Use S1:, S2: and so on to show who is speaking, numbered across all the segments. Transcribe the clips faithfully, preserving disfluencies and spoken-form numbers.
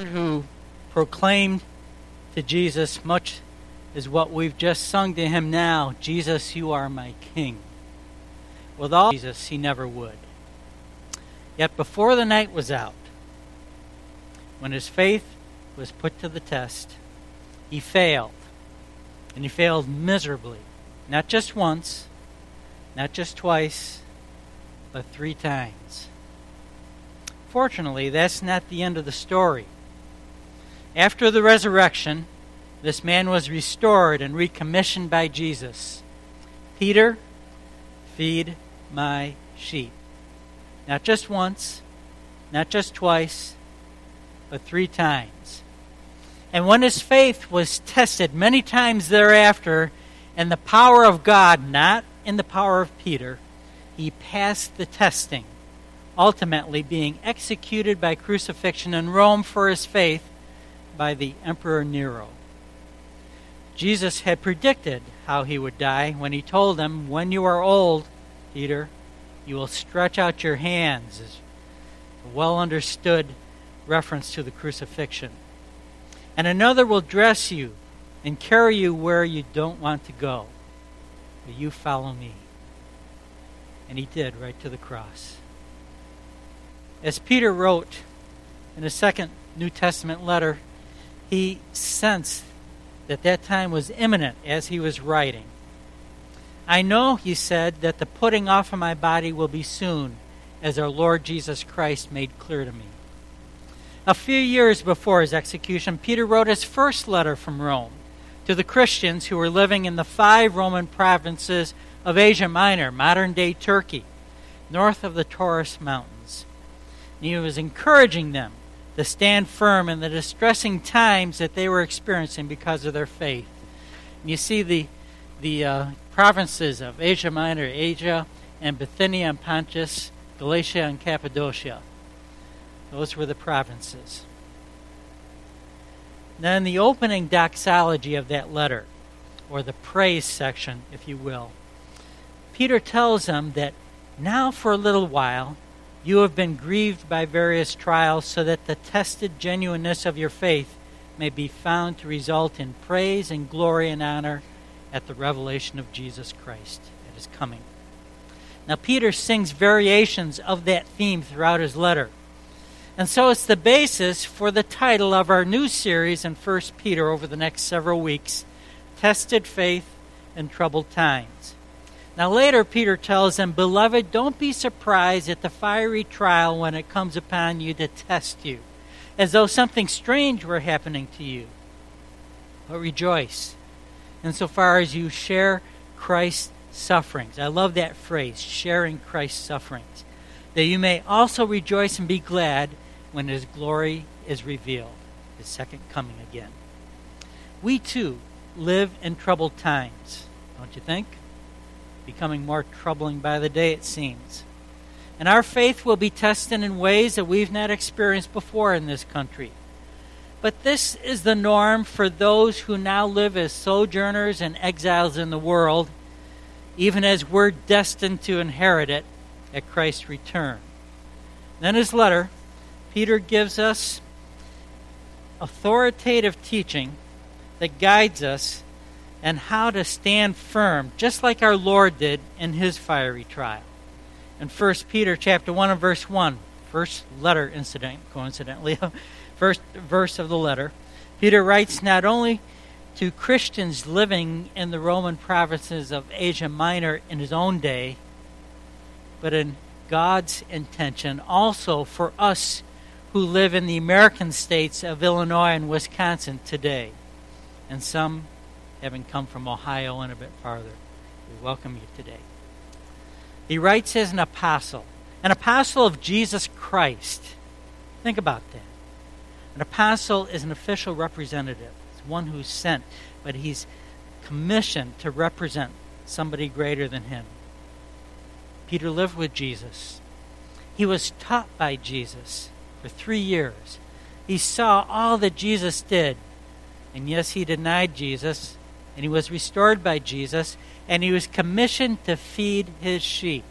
S1: lad who proclaimed to Jesus much as what we've just sung to him now, Jesus, you are my King. With all Jesus, he never would. Yet before the night was out, when his faith was put to the test, he failed. And he failed miserably. Not just once, not just twice, but three times. Fortunately, that's not the end of the story. After the resurrection, this man was restored and recommissioned by Jesus. Peter, feed my sheep. Not just once, not just twice, but three times. And when his faith was tested many times thereafter, in the power of God, not in the power of Peter, he passed the testing, ultimately being executed by crucifixion in Rome for his faith by the Emperor Nero. Jesus had predicted how he would die when he told him, when you are old, Peter, you will stretch out your hands, a well understood reference to the crucifixion. And another will dress you and carry you where you don't want to go. But you follow me. And he did, right to the cross. As Peter wrote in his second New Testament letter, he sensed that that time was imminent as he was writing. I know, he said, that the putting off of my body will be soon, as our Lord Jesus Christ made clear to me. A few years before his execution, Peter wrote his first letter from Rome to the Christians who were living in the five Roman provinces of Asia Minor, modern-day Turkey, north of the Taurus Mountains. And he was encouraging them to stand firm in the distressing times that they were experiencing because of their faith. And you see the the uh, provinces of Asia Minor, Asia, and Bithynia and Pontus, Galatia and Cappadocia. Those were the provinces. Now, in the opening doxology of that letter, or the praise section, if you will, Peter tells them that now for a little while you have been grieved by various trials, so that the tested genuineness of your faith may be found to result in praise and glory and honor at the revelation of Jesus Christ at his coming. Now, Peter sings variations of that theme throughout his letter. And so it's the basis for the title of our new series in First Peter over the next several weeks, Tested Faith in Troubled Times. Now later, Peter tells them, Beloved, don't be surprised at the fiery trial when it comes upon you to test you, as though something strange were happening to you. But rejoice, insofar as you share Christ's sufferings. I love that phrase, sharing Christ's sufferings. That you may also rejoice and be glad when his glory is revealed, his second coming again. We too live in troubled times, don't you think? Becoming more troubling by the day, it seems. And our faith will be tested in ways that we've not experienced before in this country. But this is the norm for those who now live as sojourners and exiles in the world, even as we're destined to inherit it at Christ's return. In his letter, Peter gives us authoritative teaching that guides us and how to stand firm, just like our Lord did in his fiery trial. In First Peter chapter one and verse one, first letter incident, coincidentally, first verse of the letter, Peter writes not only to Christians living in the Roman provinces of Asia Minor in his own day, but in God's intention also for us who live in the American states of Illinois and Wisconsin today, and some having come from Ohio and a bit farther. We welcome you today. He writes as an apostle, an apostle of Jesus Christ. Think about that. An apostle is an official representative. It's one who's sent, but he's commissioned to represent somebody greater than him. Peter lived with Jesus. He was taught by Jesus for three years. He saw all that Jesus did. And yes, he denied Jesus, and he was restored by Jesus, and he was commissioned to feed his sheep.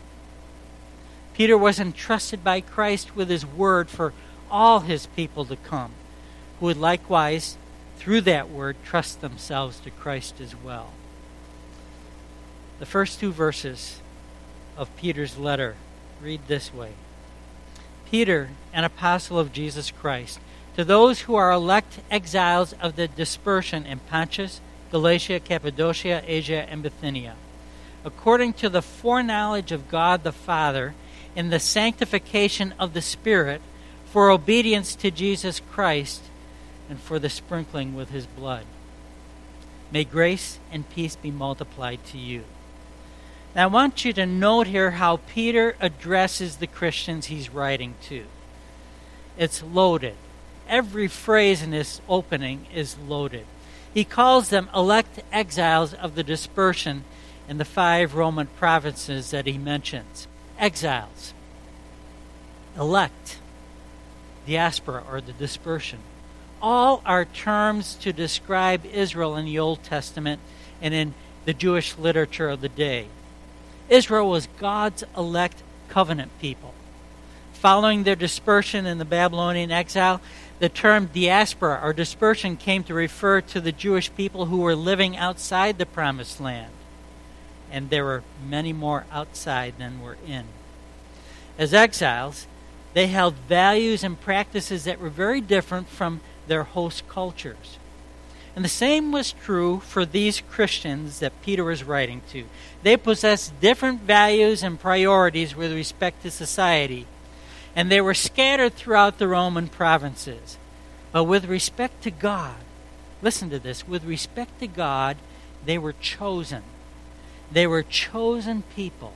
S1: Peter was entrusted by Christ with his word for all his people to come, who would likewise, through that word, trust themselves to Christ as well. The first two verses of Peter's letter read this way. Peter, an apostle of Jesus Christ, to those who are elect exiles of the dispersion in Pontus, Galatia, Cappadocia, Asia, and Bithynia, according to the foreknowledge of God the Father, in the sanctification of the Spirit, for obedience to Jesus Christ, and for the sprinkling with his blood. May grace and peace be multiplied to you. Now I want you to note here how Peter addresses the Christians he's writing to. It's loaded. Every phrase in this opening is loaded. He calls them elect exiles of the dispersion in the five Roman provinces that he mentions. Exiles. Elect. Diaspora, or the dispersion. All are terms to describe Israel in the Old Testament and in the Jewish literature of the day. Israel was God's elect covenant people. Following their dispersion in the Babylonian exile, the term diaspora or dispersion came to refer to the Jewish people who were living outside the Promised Land. And there were many more outside than were in. As exiles, they held values and practices that were very different from their host cultures. And the same was true for these Christians that Peter was writing to. They possessed different values and priorities with respect to society, and they were scattered throughout the Roman provinces. But with respect to God, listen to this, with respect to God, they were chosen. They were chosen people.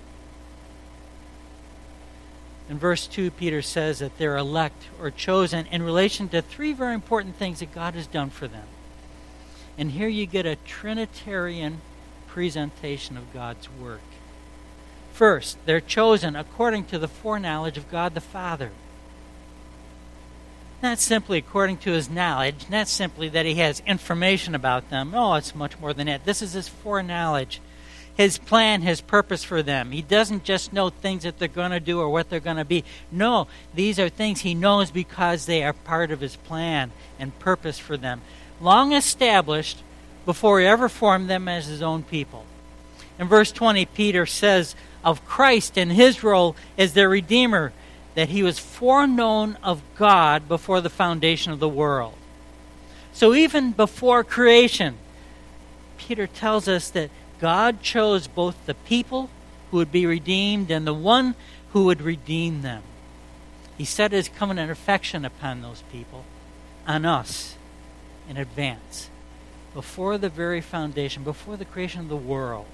S1: In verse two, Peter says that they're elect or chosen in relation to three very important things that God has done for them. And here you get a Trinitarian presentation of God's work. First, they're chosen according to the foreknowledge of God the Father. Not simply according to his knowledge, not simply that he has information about them. Oh, it's much more than that. This is his foreknowledge. His plan, his purpose for them. He doesn't just know things that they're going to do or what they're going to be. No, these are things he knows because they are part of his plan and purpose for them, long established before he ever formed them as his own people. In verse twenty, Peter says of Christ and his role as their Redeemer, that he was foreknown of God before the foundation of the world. So even before creation, Peter tells us that God chose both the people who would be redeemed and the one who would redeem them. He set his covenant affection upon those people, on us, in advance. Before the very foundation, before the creation of the world,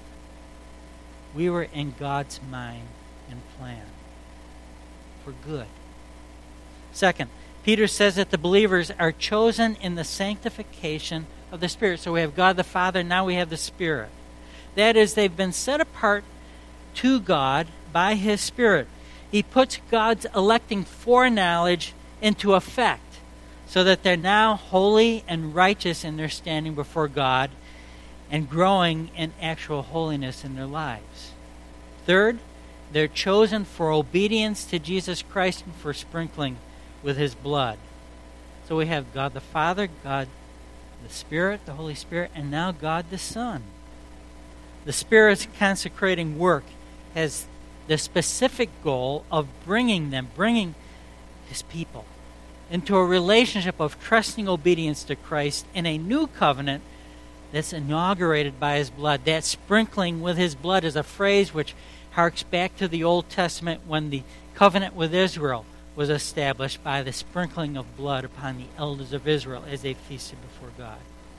S1: we were in God's mind and plan for good. Second, Peter says that the believers are chosen in the sanctification of the Spirit. So we have God the Father, now we have the Spirit. That is, they've been set apart to God by his Spirit. He puts God's electing foreknowledge into effect so that they're now holy and righteous in their standing before God and growing in actual holiness in their lives. Third, they're chosen for obedience to Jesus Christ and for sprinkling with his blood. So we have God the Father, God the Spirit, the Holy Spirit, and now God the Son. The Spirit's consecrating work has the specific goal of bringing them, bringing his people into a relationship of trusting obedience to Christ in a new covenant that's inaugurated by his blood. That sprinkling with his blood is a phrase which harks back to the Old Testament when the covenant with Israel was established by the sprinkling of blood upon the elders of Israel as they feasted before God.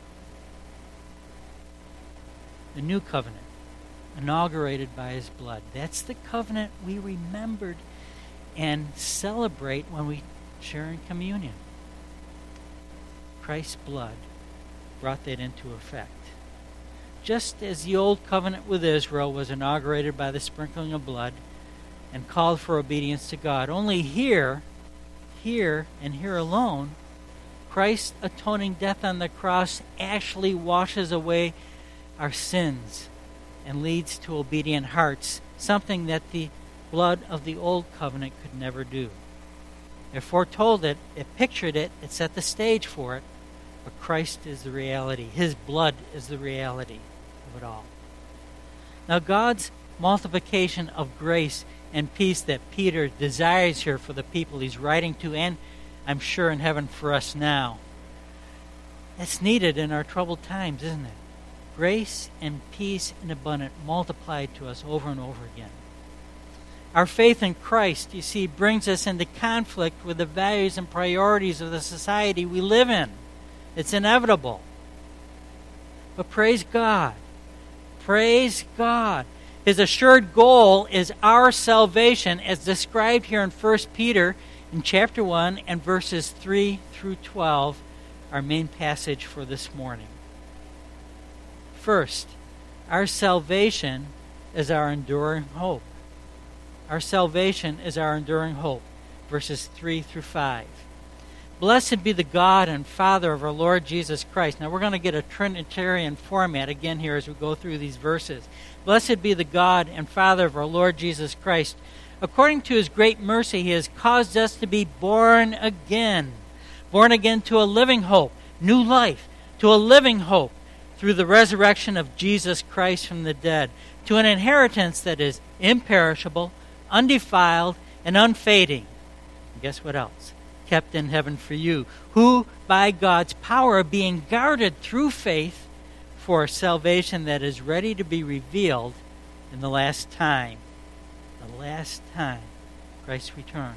S1: The new covenant, inaugurated by his blood. That's the covenant we remembered and celebrate when we share in communion. Christ's blood brought that into effect. Just as the old covenant with Israel was inaugurated by the sprinkling of blood and called for obedience to God, only here, here and here alone, Christ's atoning death on the cross actually washes away our sins and leads to obedient hearts, something that the blood of the old covenant could never do. It foretold it, it pictured it, it set the stage for it, but Christ is the reality. His blood is the reality of it all. Now, God's multiplication of grace and peace that Peter desires here for the people he's writing to, and I'm sure in heaven for us now, that's needed in our troubled times, isn't it? Grace and peace in abundance multiplied to us over and over again. Our faith in Christ, you see, brings us into conflict with the values and priorities of the society we live in. It's inevitable. But praise God. Praise God. His assured goal is our salvation as described here in First Peter in chapter one and verses three through twelve, our main passage for this morning. First, our salvation is our enduring hope. Our salvation is our enduring hope. Verses three through five. Blessed be the God and Father of our Lord Jesus Christ. Now we're going to get a Trinitarian format again here as we go through these verses. Blessed be the God and Father of our Lord Jesus Christ. According to his great mercy, he has caused us to be born again. Born again to a living hope, new life, to a living hope through the resurrection of Jesus Christ from the dead, to an inheritance that is imperishable, undefiled, and unfading. And guess what else? Kept in heaven for you, who by God's power are being guarded through faith for salvation that is ready to be revealed in the last time. The last time, Christ's return.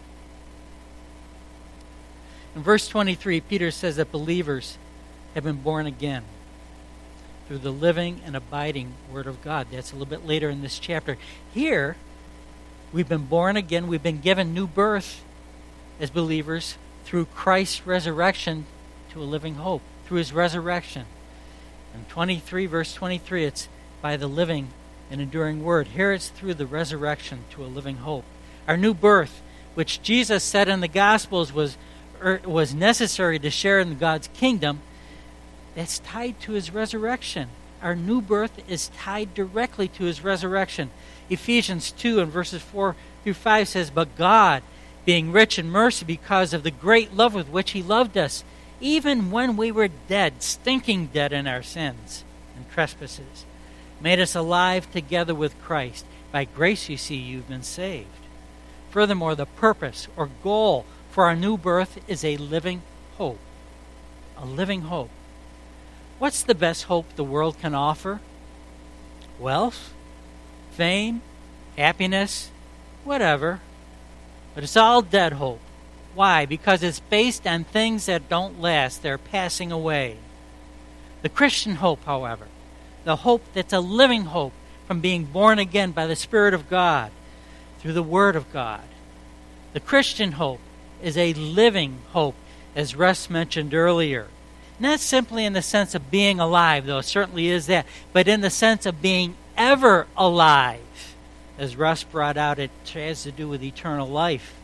S1: In verse twenty-three, Peter says that believers have been born again through the living and abiding Word of God. That's a little bit later in this chapter. Here, we've been born again. We've been given new birth as believers through Christ's resurrection to a living hope, through his resurrection. In twenty-three, verse twenty-three, it's by the living and enduring word. Here it's through the resurrection to a living hope. Our new birth, which Jesus said in the Gospels was, er, was necessary to share in God's kingdom, that's tied to his resurrection. Our new birth is tied directly to his resurrection. Ephesians two and verses four through five says, But God, being rich in mercy because of the great love with which he loved us, even when we were dead, stinking dead in our sins and trespasses, made us alive together with Christ. By grace, you see, you've been saved. Furthermore, the purpose or goal for our new birth is a living hope. A living hope. What's the best hope the world can offer? Wealth, fame, happiness, whatever. But it's all dead hope. Why? Because it's based on things that don't last. They're passing away. The Christian hope, however, the hope that's a living hope from being born again by the Spirit of God through the Word of God. The Christian hope is a living hope, as Russ mentioned earlier. Not simply in the sense of being alive, though it certainly is that, but in the sense of being ever alive. As Russ brought out, it has to do with eternal life.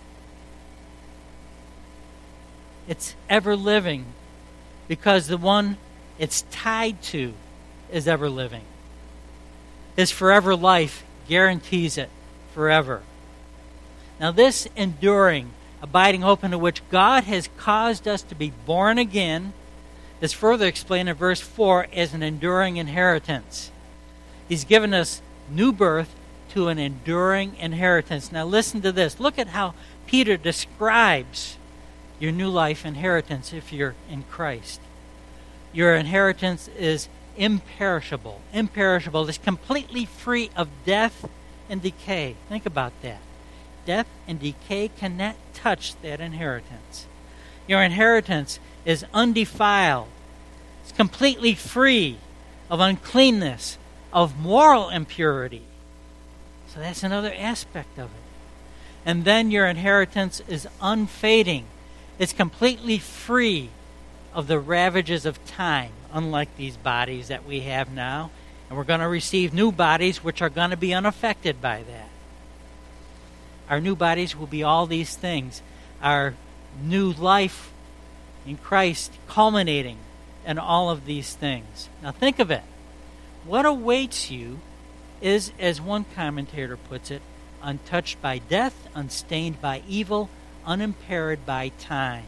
S1: It's ever living because the one it's tied to is ever living. His forever life guarantees it forever. Now this enduring, abiding hope into which God has caused us to be born again is further explained in verse four as an enduring inheritance. He's given us new birth to an enduring inheritance. Now listen to this. Look at how Peter describes your new life inheritance if you're in Christ. Your inheritance is imperishable. Imperishable. It's completely free of death and decay. Think about that. Death and decay cannot touch that inheritance. Your inheritance is undefiled. It's completely free of uncleanness, of moral impurity. So that's another aspect of it. And then your inheritance is unfading. It's completely free of the ravages of time, unlike these bodies that we have now. And we're going to receive new bodies which are going to be unaffected by that. Our new bodies will be all these things. Our new life in Christ culminating in all of these things. Now think of it. What awaits you is, as one commentator puts it, untouched by death, unstained by evil, unimpaired by time.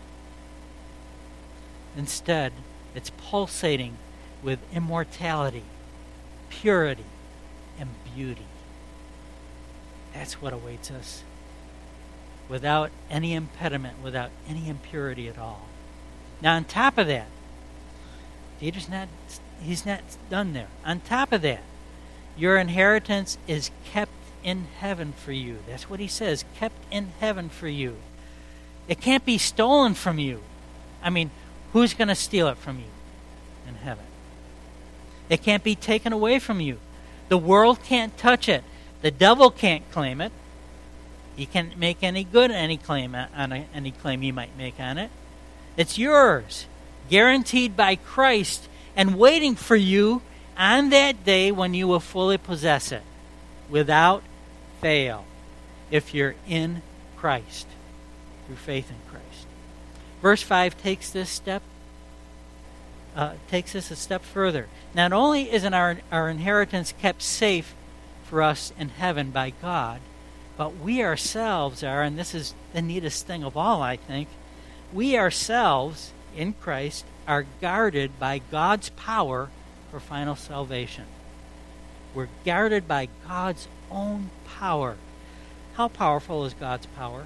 S1: Instead, it's pulsating with immortality, purity, and beauty. That's what awaits us, without any impediment, without any impurity at all. Now, on top of that, Peter's not, he's not done there. On top of that, your inheritance is kept in heaven for you. That's what he says, kept in heaven for you. It can't be stolen from you. I mean, who's going to steal it from you in heaven? It can't be taken away from you. The world can't touch it. The devil can't claim it. He can't make any good any claim on a, any claim he might make on it. It's yours, guaranteed by Christ, and waiting for you on that day when you will fully possess it, without fail, if you're in Christ, through faith in Christ. Verse five takes this step, uh, takes us a step further. Not only isn't our, our inheritance kept safe for us in heaven by God, but we ourselves are, and this is the neatest thing of all, I think, we ourselves in Christ are guarded by God's power for final salvation. We're guarded by God's own power. How powerful is God's power?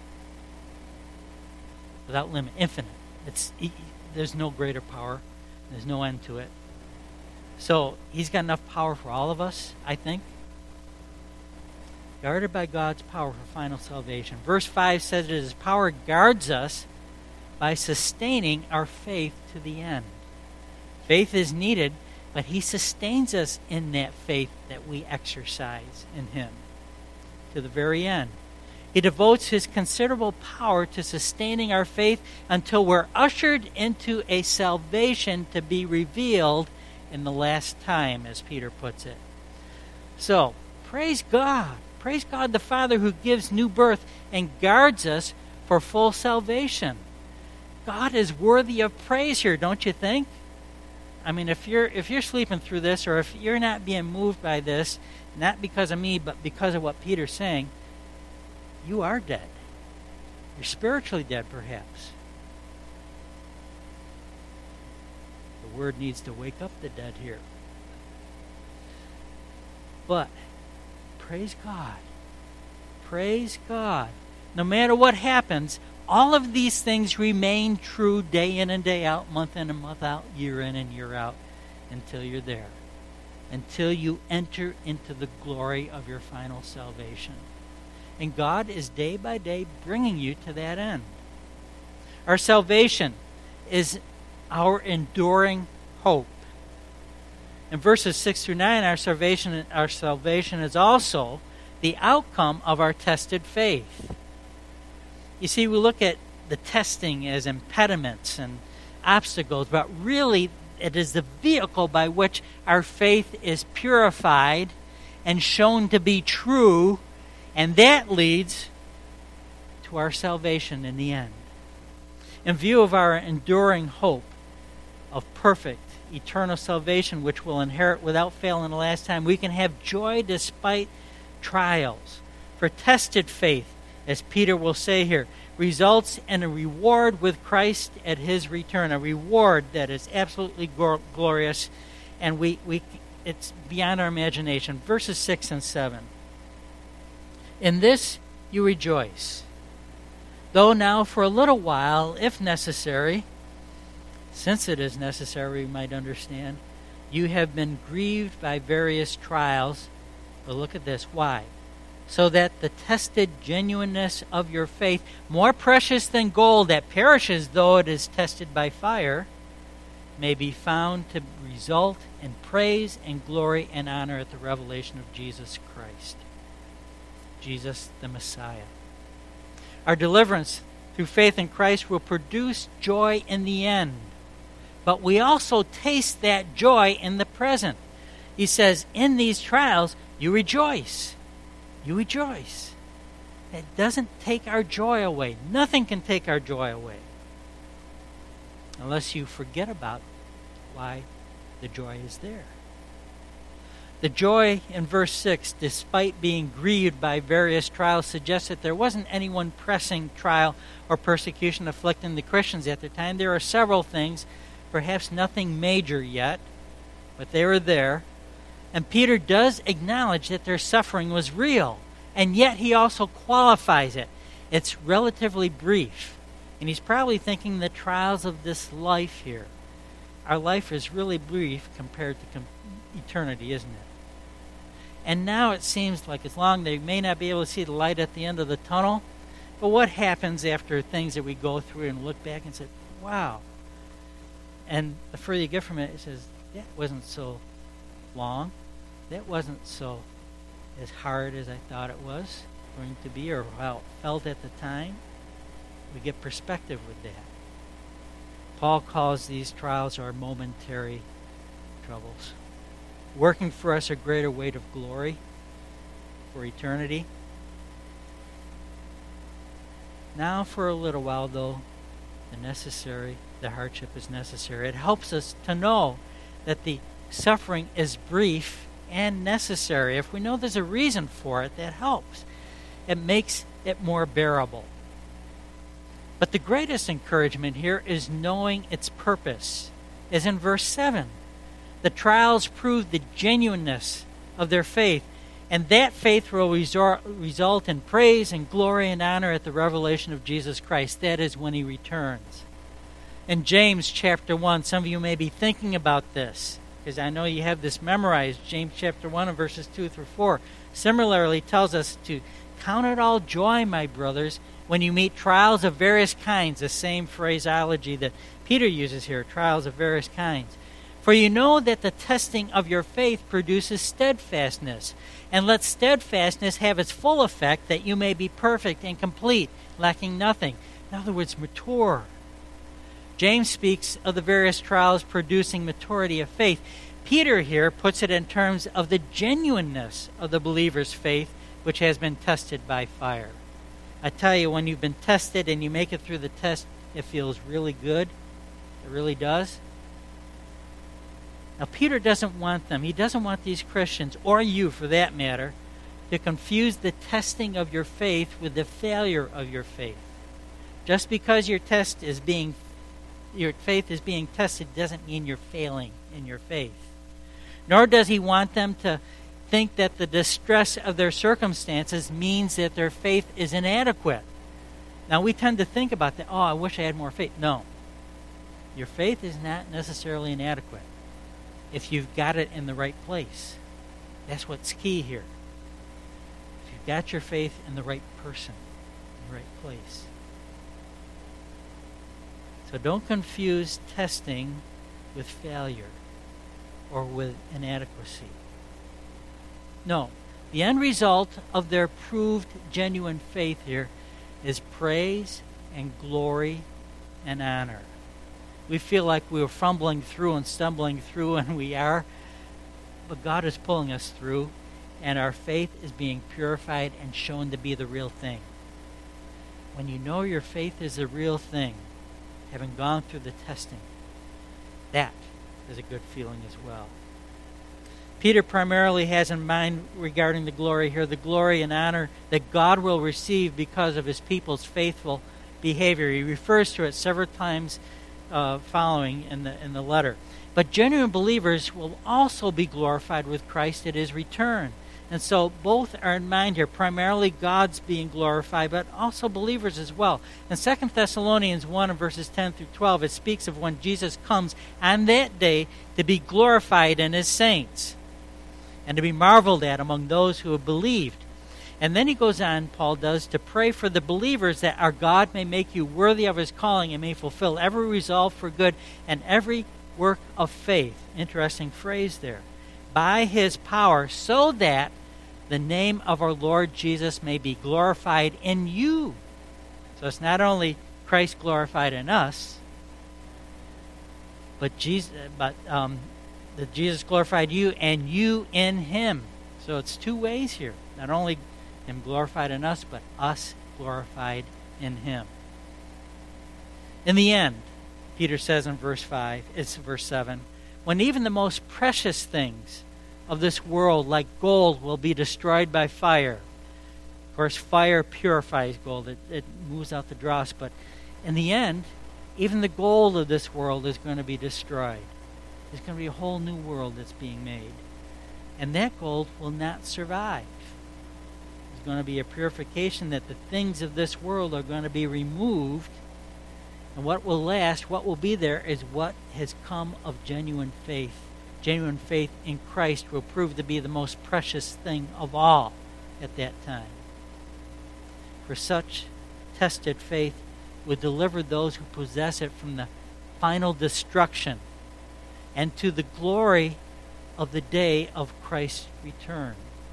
S1: Without limit, infinite. It's he, there's no greater power. There's no end to it. So he's got enough power for all of us, I think. Guarded by God's power for final salvation. Verse five says that his power guards us by sustaining our faith to the end. Faith is needed, but he sustains us in that faith that we exercise in him to the very end. He devotes his considerable power to sustaining our faith until we're ushered into a salvation to be revealed in the last time, as Peter puts it. So, praise God. Praise God the Father who gives new birth and guards us for full salvation. God is worthy of praise here, don't you think? I mean, if you're if you're sleeping through this, or if you're not being moved by this, not because of me, but because of what Peter's saying, you are dead. You're spiritually dead, perhaps. The word needs to wake up the dead here. But praise God. Praise God. No matter what happens, all of these things remain true day in and day out, month in and month out, year in and year out, until you're there. Until you enter into the glory of your final salvation. And God is day by day bringing you to that end. Our salvation is our enduring hope. In verses six through nine, our salvation, our salvation is also the outcome of our tested faith. You see, we look at the testing as impediments and obstacles, but really it is the vehicle by which our faith is purified and shown to be true, and that leads to our salvation in the end. In view of our enduring hope of perfect, eternal salvation, which we'll inherit without fail in the last time, we can have joy despite trials. For tested faith, as Peter will say here, results in a reward with Christ at his return, a reward that is absolutely glorious, and we, we it's beyond our imagination. Verses six and seven. In this you rejoice, though now for a little while, if necessary, since it is necessary, we might understand, you have been grieved by various trials. But look at this. Why? So that the tested genuineness of your faith, more precious than gold that perishes though it is tested by fire, may be found to result in praise and glory and honor at the revelation of Jesus Christ. Jesus the Messiah. Our deliverance through faith in Christ will produce joy in the end. But we also taste that joy in the present. He says, in these trials, you rejoice. You rejoice. It doesn't take our joy away. Nothing can take our joy away. Unless you forget about why the joy is there. The joy in verse six, despite being grieved by various trials, suggests that there wasn't any one pressing trial or persecution afflicting the Christians at the time. There are several things, perhaps nothing major yet, but they were there. And Peter does acknowledge that their suffering was real, and yet he also qualifies it. It's relatively brief, and he's probably thinking the trials of this life here. Our life is really brief compared to com- eternity, isn't it? And now it seems like as long they may not be able to see the light at the end of the tunnel, but what happens after things that we go through and look back and say, wow. And the further you get from it, it says, that wasn't so long. That wasn't so as hard as I thought it was going to be or how it felt at the time. We get perspective with that. Paul calls these trials our momentary troubles, working for us a greater weight of glory for eternity. Now for a little while, though, the necessary, the hardship is necessary. It helps us to know that the suffering is brief and necessary. If we know there's a reason for it, that helps. It makes it more bearable. But the greatest encouragement here is knowing its purpose. As in verse seven, the trials prove the genuineness of their faith, and that faith will resor- result in praise and glory and honor at the revelation of Jesus Christ. That is when he returns. In James chapter one, some of you may be thinking about this, because I know you have this memorized. James chapter one and verses two through four similarly tells us to count it all joy, my brothers, when you meet trials of various kinds, the same phraseology that Peter uses here, trials of various kinds. For you know that the testing of your faith produces steadfastness, and let steadfastness have its full effect, that you may be perfect and complete, lacking nothing. In other words, mature. James speaks of the various trials producing maturity of faith. Peter here puts it in terms of the genuineness of the believer's faith, which has been tested by fire. I tell you, when you've been tested and you make it through the test, it feels really good. It really does. Now, Peter doesn't want them, he doesn't want these Christians, or you for that matter, to confuse the testing of your faith with the failure of your faith. Just because your test is being, your faith is being tested doesn't mean you're failing in your faith. Nor does he want them to think that the distress of their circumstances means that their faith is inadequate. Now, we tend to think about that, oh, I wish I had more faith. No. Your faith is not necessarily inadequate if you've got it in the right place. That's what's key here. If you've got your faith in the right person, in the right place. So don't confuse testing with failure or with inadequacy. No, the end result of their proved genuine faith here is praise and glory and honor. We feel like we were fumbling through and stumbling through, and we are, but God is pulling us through, and our faith is being purified and shown to be the real thing. When you know your faith is the real thing, having gone through the testing, that is a good feeling as well. Peter primarily has in mind regarding the glory here, the glory and honor that God will receive because of his people's faithful behavior. He refers to it several times uh, following in the in the letter. But genuine believers will also be glorified with Christ at his return. And so both are in mind here, primarily God's being glorified, but also believers as well. In Second Thessalonians one, verses ten through twelve, it speaks of when Jesus comes on that day to be glorified in his saints and to be marveled at among those who have believed. And then he goes on, Paul does, to pray for the believers that our God may make you worthy of his calling and may fulfill every resolve for good and every work of faith. Interesting phrase there. By his power, so that the name of our Lord Jesus may be glorified in you. So it's not only Christ glorified in us, but Jesus, but um, that Jesus glorified you and you in him. So it's two ways here. Not only him glorified in us, but us glorified in him. In the end, Peter says in verse five, it's verse seven, when even the most precious things of this world, like gold, will be destroyed by fire. Of course, fire purifies gold. It, it moves out the dross. But in the end, even the gold of this world is going to be destroyed. There's going to be a whole new world that's being made. And that gold will not survive. There's going to be a purification that the things of this world are going to be removed. And what will last, what will be there, is what has come of genuine faith. Genuine faith in Christ will prove to be the most precious thing of all at that time. For such tested faith would deliver those who possess it from the final destruction and to the glory of the day of Christ's return.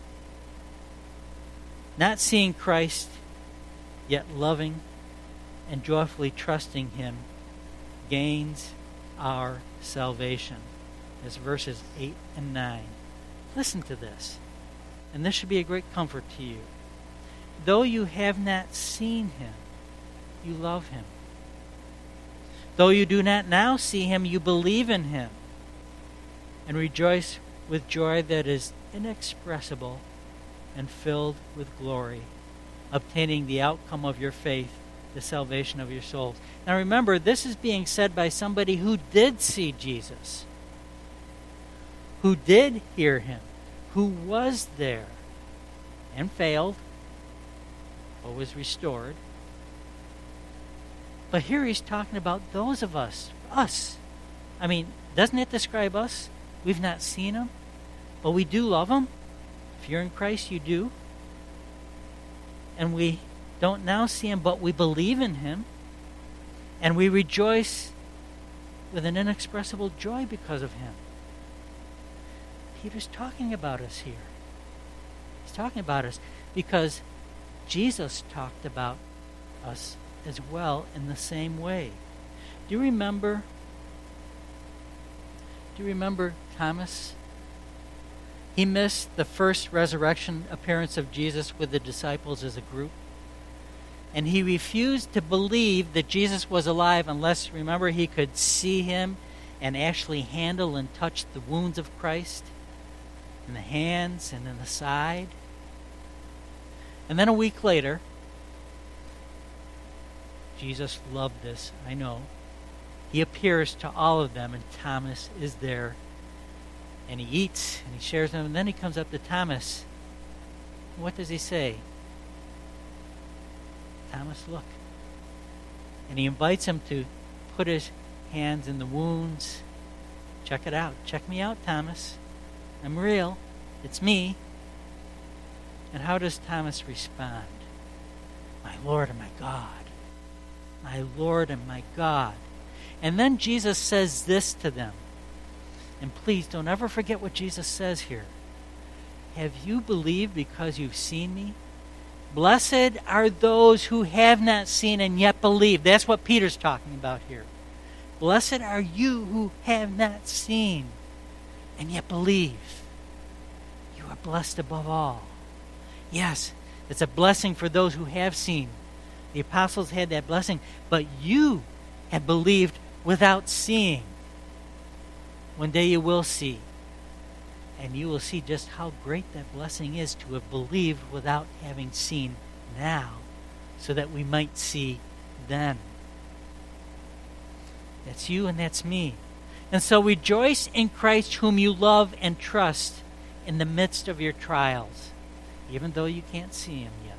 S1: Not seeing Christ, yet loving and joyfully trusting Him, gains our salvation. That's verses eight and nine. Listen to this, and this should be a great comfort to you. Though you have not seen Him, you love Him. Though you do not now see Him, you believe in Him and rejoice with joy that is inexpressible and filled with glory, obtaining the outcome of your faith, the salvation of your souls. Now remember, this is being said by somebody who did see Jesus, who did hear Him, who was there and failed, but was restored. But here he's talking about those of us, us. I mean, doesn't it describe us? We've not seen Him, but we do love Him. If you're in Christ, you do. And we don't now see Him, but we believe in Him. And we rejoice with an inexpressible joy because of Him. Peter's talking about us here. He's talking about us because Jesus talked about us as well in the same way. Do you remember? Do you remember Thomas? He missed the first resurrection appearance of Jesus with the disciples as a group. And he refused to believe that Jesus was alive unless, remember, he could see Him and actually handle and touch the wounds of Christ in the hands and in the side. And then a week later, Jesus loved this, I know. He appears to all of them, and Thomas is there. And he eats, and he shares them, and then he comes up to Thomas. What does he say? Thomas, look. And he invites him to put his hands in the wounds. Check it out. Check me out, Thomas. I'm real. It's me. And how does Thomas respond? My Lord and my God. My Lord and my God. And then Jesus says this to them. And please don't ever forget what Jesus says here. Have you believed because you've seen me? Blessed are those who have not seen and yet believe. That's what Peter's talking about here. Blessed are you who have not seen and yet believe. You are blessed above all. Yes, it's a blessing for those who have seen. The apostles had that blessing, but you have believed without seeing. One day you will see, and you will see just how great that blessing is to have believed without having seen now, so that we might see then. That's you and that's me. And so rejoice in Christ whom you love and trust in the midst of your trials, even though you can't see Him yet.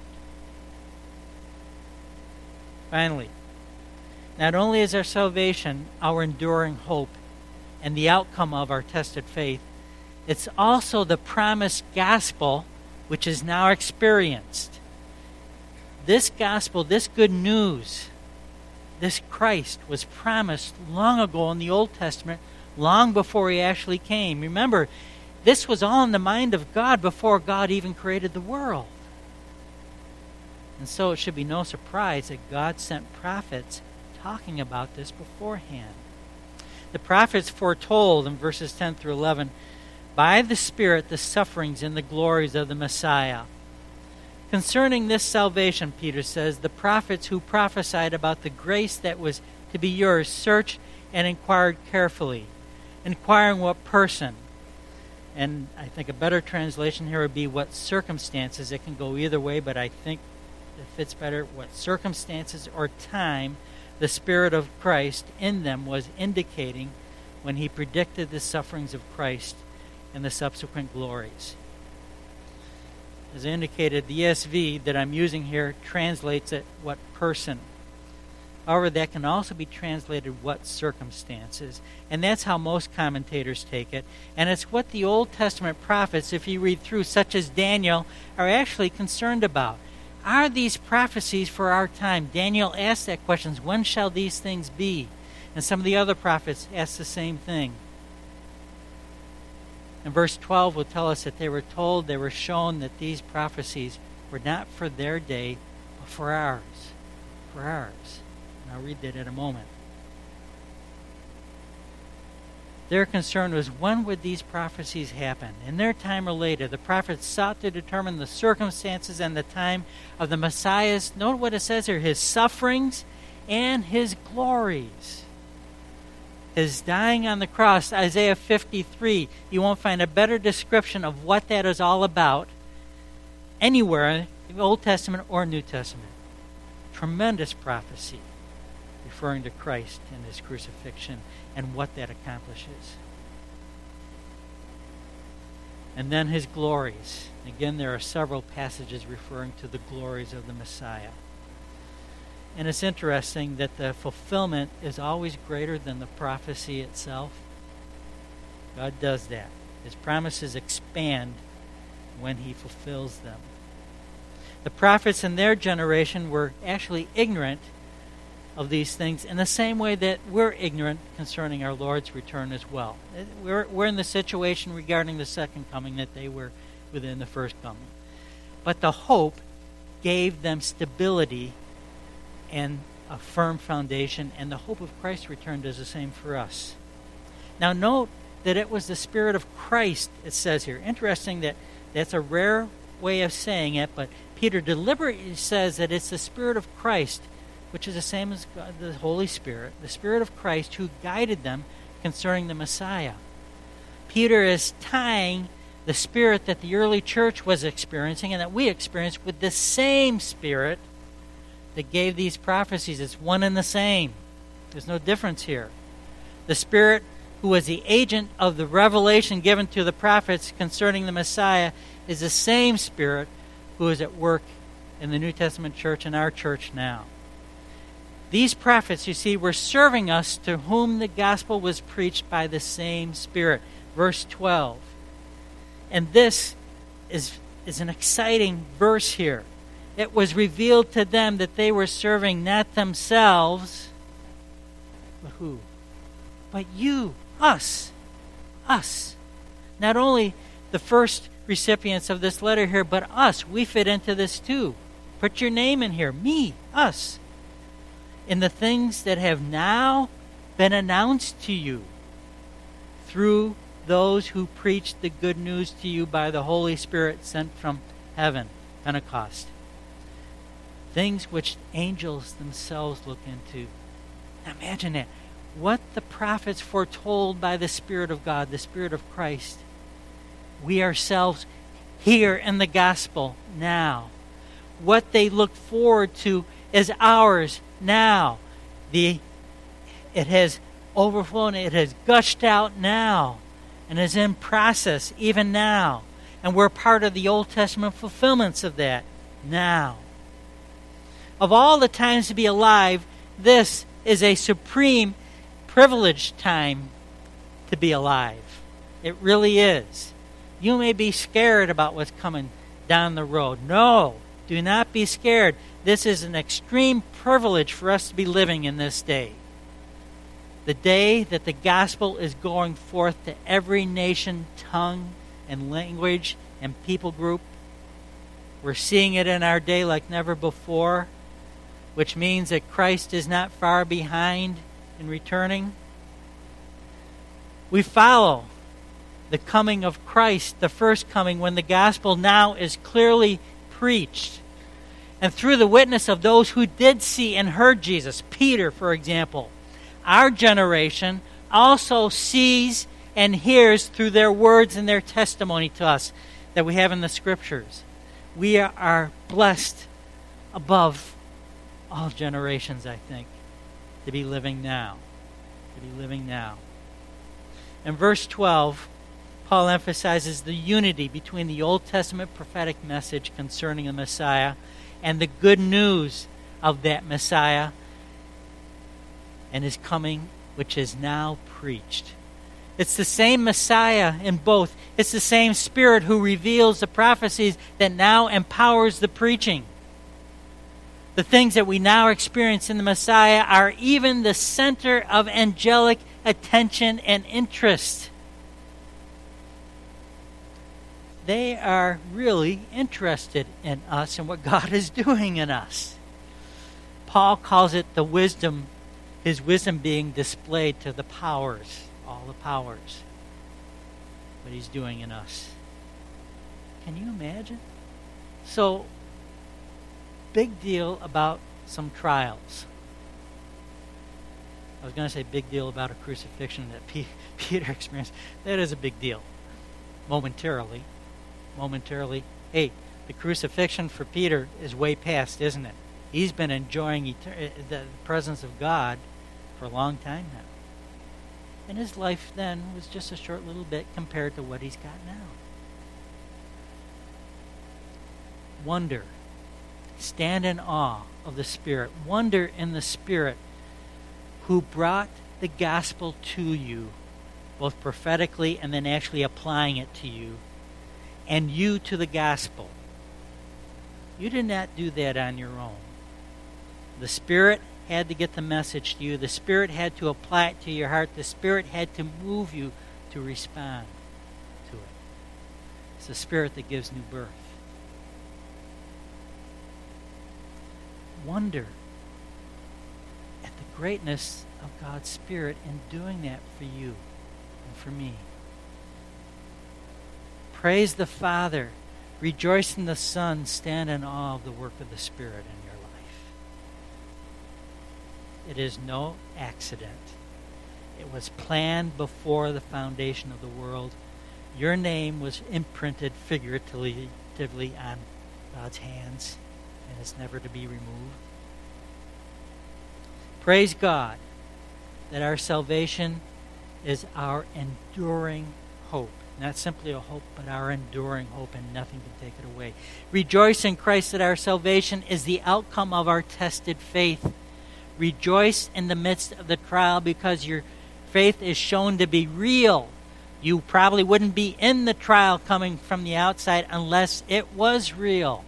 S1: Finally, not only is our salvation our enduring hope and the outcome of our tested faith, it's also the promised gospel which is now experienced. This gospel, this good news, this Christ was promised long ago in the Old Testament, long before He actually came. Remember, this was all in the mind of God before God even created the world. And so it should be no surprise that God sent prophets talking about this beforehand. The prophets foretold in verses ten through eleven, by the Spirit, the sufferings and the glories of the Messiah. Concerning this salvation, Peter says, the prophets who prophesied about the grace that was to be yours searched and inquired carefully, inquiring what person And I think a better translation here would be what circumstances. It can go either way, but I think it fits better. What circumstances or time the Spirit of Christ in them was indicating when he predicted the sufferings of Christ and the subsequent glories. As I indicated, the E S V that I'm using here translates it what person. However, that can also be translated what circumstances. And that's how most commentators take it. And it's what the Old Testament prophets, if you read through, such as Daniel, are actually concerned about. Are these prophecies for our time? Daniel asked that question, when shall these things be? And some of the other prophets asked the same thing. And verse twelve will tell us that they were told, they were shown that these prophecies were not for their day, but for ours. For ours. And I'll read that in a moment. Their concern was, when would these prophecies happen? In their time or later, the prophets sought to determine the circumstances and the time of the Messiah's, note what it says here, his sufferings and his glories. His dying on the cross, Isaiah fifty-three, you won't find a better description of what that is all about anywhere in the Old Testament or New Testament. Tremendous prophecy referring to Christ and his crucifixion and what that accomplishes. And then his glories. Again, there are several passages referring to the glories of the Messiah. And it's interesting that the fulfillment is always greater than the prophecy itself. God does that. His promises expand when he fulfills them. The prophets in their generation were actually ignorant of these things in the same way that we're ignorant concerning our Lord's return as well. We're, we're in the situation regarding the second coming that they were within the first coming. But the hope gave them stability and a firm foundation, and the hope of Christ's return does the same for us. Now note that it was the Spirit of Christ, it says here. Interesting that that's a rare way of saying it, but Peter deliberately says that it's the Spirit of Christ, which is the same as God, the Holy Spirit, the Spirit of Christ who guided them concerning the Messiah. Peter is tying the Spirit that the early church was experiencing and that we experience with the same Spirit that gave these prophecies. It's one and the same. There's no difference here. The Spirit who was the agent of the revelation given to the prophets concerning the Messiah is the same Spirit who is at work in the New Testament church and our church now. These prophets, you see, were serving us to whom the gospel was preached by the same Spirit. Verse twelve. And this is, is an exciting verse here. It was revealed to them that they were serving not themselves, but who? But you, us, us. Not only the first recipients of this letter here, but us. We fit into this too. Put your name in here. Me, us. In the things that have now been announced to you through those who preached the good news to you by the Holy Spirit sent from heaven, Pentecost. Things which angels themselves look into. Now imagine that. What the prophets foretold by the Spirit of God, the Spirit of Christ, we ourselves hear in the gospel now. What they looked forward to is ours now. The, it has overflown, it has gushed out now, and is in process even now. And we're part of the Old Testament fulfillments of that now. Of all the times to be alive, this is a supreme privileged time to be alive. It really is. You may be scared about what's coming down the road. No, do not be scared. This is an extreme privilege for us to be living in this day. The day that the gospel is going forth to every nation, tongue, and language and people group. We're seeing it in our day like never before, which means that Christ is not far behind in returning. We follow the coming of Christ, the first coming, when the gospel now is clearly preached. And through the witness of those who did see and heard Jesus, Peter, for example, our generation also sees and hears through their words and their testimony to us that we have in the Scriptures. We are blessed above all generations, I think, to be living now. To be living now. In verse twelve, Paul emphasizes the unity between the Old Testament prophetic message concerning the Messiah and the good news of that Messiah and his coming, which is now preached. It's the same Messiah in both. It's the same Spirit who reveals the prophecies that now empowers the preaching. The things that we now experience in the Messiah are even the center of angelic attention and interest. They are really interested in us and what God is doing in us. Paul calls it the wisdom, his wisdom being displayed to the powers, all the powers, what he's doing in us. Can you imagine? So, big deal about some trials. I was going to say big deal about a crucifixion that P- Peter experienced. That is a big deal. Momentarily. Momentarily. Hey, the crucifixion for Peter is way past, isn't it? He's been enjoying etern- the presence of God for a long time now. And his life then was just a short little bit compared to what he's got now. Wonder. Stand in awe of the Spirit. Wonder in the Spirit who brought the gospel to you, both prophetically and then actually applying it to you, and you to the gospel. You did not do that on your own. The Spirit had to get the message to you. The Spirit had to apply it to your heart. The Spirit had to move you to respond to it. It's the Spirit that gives new birth. Wonder at the greatness of God's Spirit in doing that for you and for me. Praise the Father. Rejoice in the Son. Stand in awe of the work of the Spirit in your life. It is no accident. It was planned before the foundation of the world. Your name was imprinted figuratively on God's hands, and it's never to be removed. Praise God that our salvation is our enduring hope. Not simply a hope, but our enduring hope, and nothing can take it away. Rejoice in Christ that our salvation is the outcome of our tested faith. Rejoice in the midst of the trial because your faith is shown to be real. You probably wouldn't be in the trial coming from the outside unless it was real.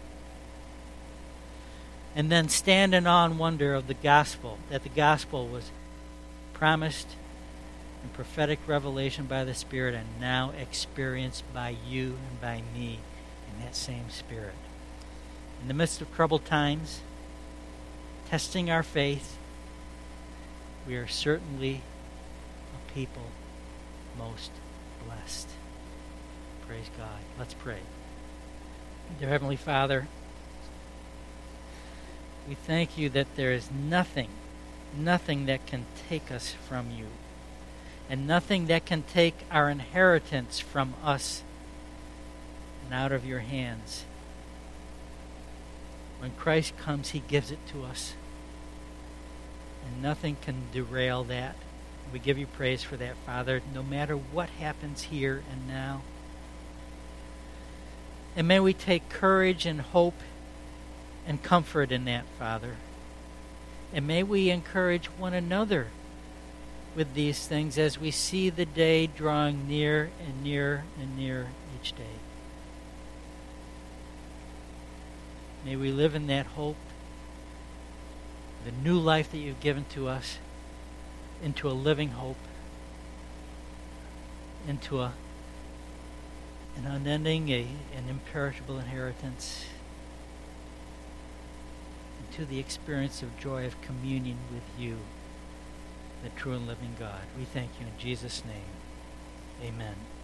S1: And then stand in awe and wonder of the gospel, that the gospel was promised in prophetic revelation by the Spirit and now experienced by you and by me in that same Spirit. In the midst of troubled times, testing our faith, we are certainly a people most blessed. Praise God. Let's pray. Dear Heavenly Father, we thank you that there is nothing, nothing that can take us from you, and nothing that can take our inheritance from us and out of your hands. When Christ comes, he gives it to us, and nothing can derail that. We give you praise for that, Father, no matter what happens here and now. And may we take courage and hope and comfort in that, Father. And may we encourage one another with these things as we see the day drawing near and nearer and nearer each day. May we live in that hope, the new life that you've given to us, into a living hope, into a an unending, a, an imperishable inheritance, to the experience of joy of communion with you, the true and living God. We thank you in Jesus' name. Amen.